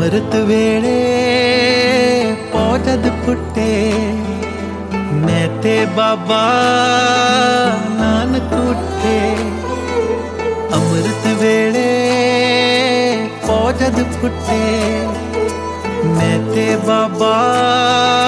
ਅੰਮ੍ਰਿਤ ਵੇਲੇ ਪੌ ਜਦ ਫੁੱਟੇ, ਮੈਂ ਤੇ ਬਾਬਾ ਨਾਨਕ ਉੱਠੇ। ਅੰਮ੍ਰਿਤ ਵੇਲੇ ਪੌ ਜਦ ਫੁੱਟੇ, ਮੈਂ ਤੇ ਬਾਬਾ